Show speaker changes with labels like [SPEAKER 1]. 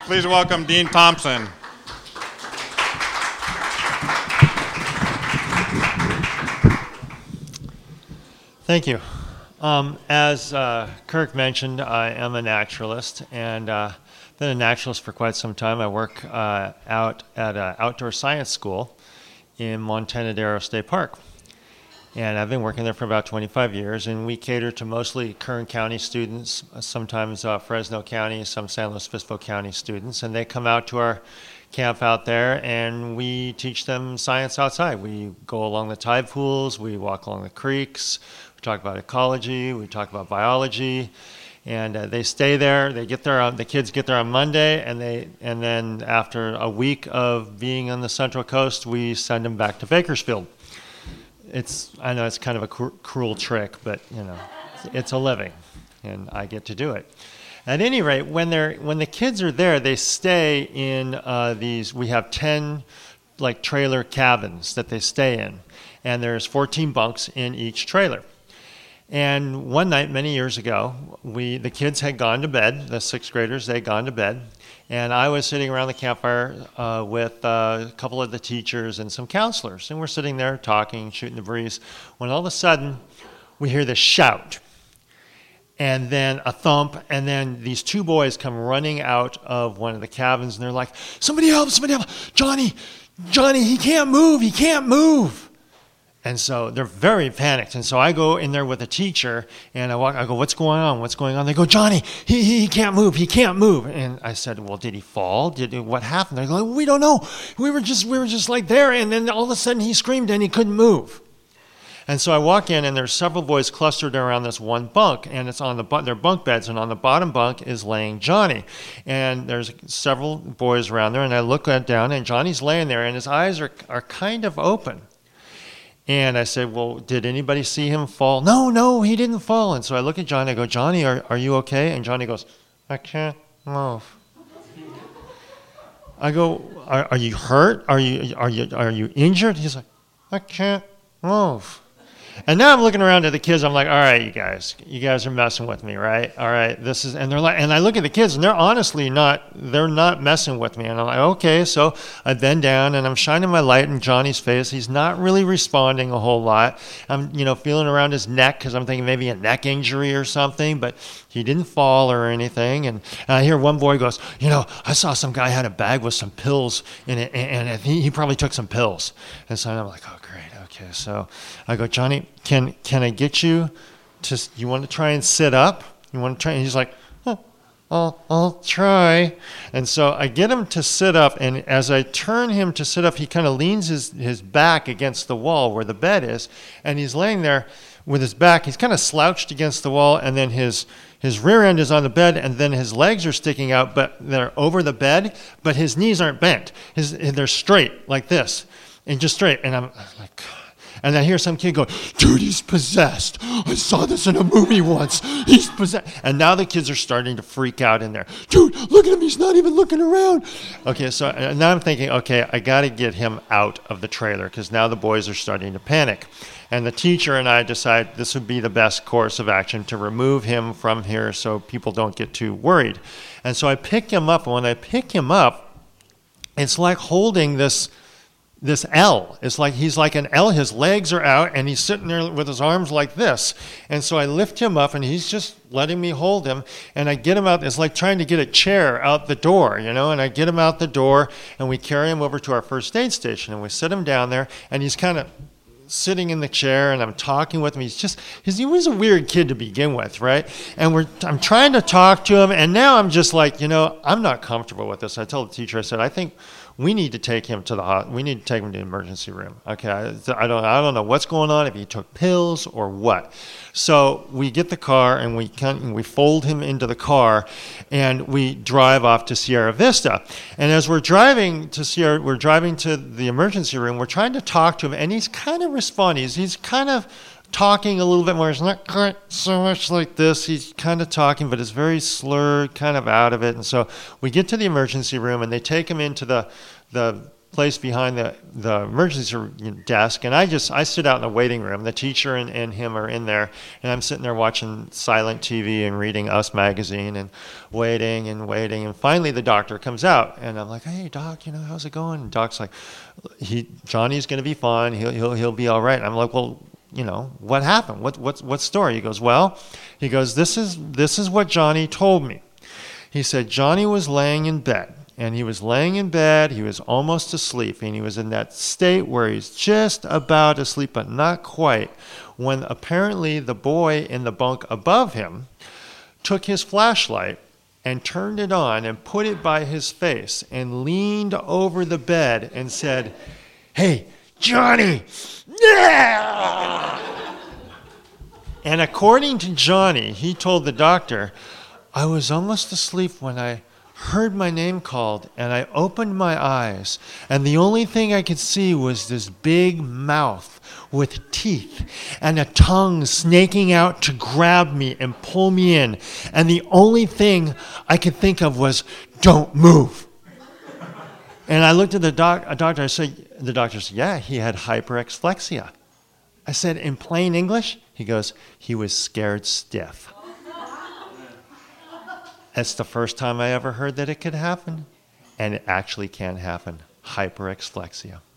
[SPEAKER 1] Please welcome Dean Thompson.
[SPEAKER 2] Thank you. As Kirk mentioned, I am a naturalist, and been a naturalist for quite some time. I work out at an outdoor science school in Montana State Park. And I've been working there for about 25 years, and we cater to mostly Kern County students, sometimes Fresno County, some San Luis Obispo County students, and they come out to our camp out there, and we teach them science outside. We go along the tide pools, we walk along the creeks, we talk about ecology, we talk about biology, and they stay there. They get there. The kids get there on Monday, and then after a week of being on the Central Coast, we send them back to Bakersfield. I know it's kind of a cruel trick, but it's a living, and I get to do it. At any rate, when the kids are there, they stay in these. We have 10 trailer cabins that they stay in, and there's 14 bunks in each trailer. And one night, many years ago, the kids had gone to bed. The sixth graders, they had gone to bed. And I was sitting around the campfire with a couple of the teachers and some counselors. And we're sitting there talking, shooting the breeze, when all of a sudden we hear this shout. And then a thump, and then these two boys come running out of one of the cabins, and they're like, somebody help, Johnny, he can't move. And so they're very panicked. And so I go in there with a teacher, and I go, what's going on? They go, Johnny, he can't move. And I said, well, did he fall? What happened? They're like, we don't know. We were just there, and then all of a sudden he screamed and he couldn't move. And so I walk in, and there's several boys clustered around this one bunk, and it's on their bunk beds, and on the bottom bunk is laying Johnny. And there's several boys around there, and I look down, and Johnny's laying there, and his eyes are kind of open. And I said, well, did anybody see him fall? No, he didn't fall. And so I look at Johnny. I go, Johnny, are you okay? And Johnny goes, I can't move. I go, are you hurt? Are you injured? He's like, I can't move. And now I'm looking around at the kids. I'm like, all right, you guys are messing with me, right? All right, and they're like, and I look at the kids, and they're honestly they're not messing with me. And I'm like, okay. So I bend down, and I'm shining my light in Johnny's face. He's not really responding a whole lot. I'm, feeling around his neck because I'm thinking maybe a neck injury or something, but he didn't fall or anything. And I hear one boy goes, I saw some guy had a bag with some pills in it, and he probably took some pills. And so I'm like, oh, great. Okay, so I go, Johnny, can I get you you want to try and sit up? You want to try? And he's like, I'll try. And so I get him to sit up, and as I turn him to sit up, he kind of leans his back against the wall where the bed is, and he's laying there with his back. He's kind of slouched against the wall, and then his rear end is on the bed, and then his legs are sticking out, but they're over the bed, but his knees aren't bent. They're straight like this, and just straight. And I'm like, God. And I hear some kid go, dude, he's possessed. I saw this in a movie once. He's possessed. And now the kids are starting to freak out in there. Dude, look at him. He's not even looking around. Okay, so now I'm thinking, okay, I got to get him out of the trailer because now the boys are starting to panic. And the teacher and I decide this would be the best course of action to remove him from here so people don't get too worried. And so I pick him up. And when I pick him up, it's like holding this L. It's like he's like an L. His legs are out, and he's sitting there with his arms like this. And so I lift him up, and he's just letting me hold him. And I get him out. It's like trying to get a chair out the door, And I get him out the door, and we carry him over to our first aid station, and we sit him down there, and he's kind of sitting in the chair, and I'm talking with him. He was a weird kid to begin with, right? And I'm trying to talk to him, and now I'm just like, I'm not comfortable with this. I told the teacher, I said, I think we need to take him to the hospital. We need to take him to the emergency room. Okay, I don't know what's going on, if he took pills or what. So we get the car, and we fold him into the car, and we drive off to Sierra Vista. And as we're driving to the emergency room, we're trying to talk to him, and he's kind of responding. He's kind of talking a little bit more. It's not quite so much like this. He's kind of talking, but it's very slurred, kind of out of it. And so we get to the emergency room, and they take him into the place behind the emergency desk, and I sit out in the waiting room. The teacher and him are in there, and I'm sitting there watching silent TV and reading Us magazine and waiting, and finally the doctor comes out, and I'm like, "Hey, Doc, how's it going?" And Doc's like, "Johnny's going to be fine. He'll be all right." And I'm like, "Well, what happened? What story?" He goes, "This is what Johnny told me." He said Johnny was laying in bed. And he was laying in bed, he was almost asleep, and he was in that state where he's just about asleep, but not quite, when apparently the boy in the bunk above him took his flashlight and turned it on and put it by his face and leaned over the bed and said, "Hey, Johnny!" And according to Johnny, he told the doctor, "I was almost asleep when I heard my name called, and I opened my eyes, and the only thing I could see was this big mouth with teeth and a tongue snaking out to grab me and pull me in, and the only thing I could think of was, 'Don't move.'" And I looked at the doctor. The doctor said, "Yeah, he had hyperexlexia." I said, "In plain English?" He goes, "He was scared stiff." That's the first time I ever heard that it could happen, and it actually can happen. Hyperexlexia.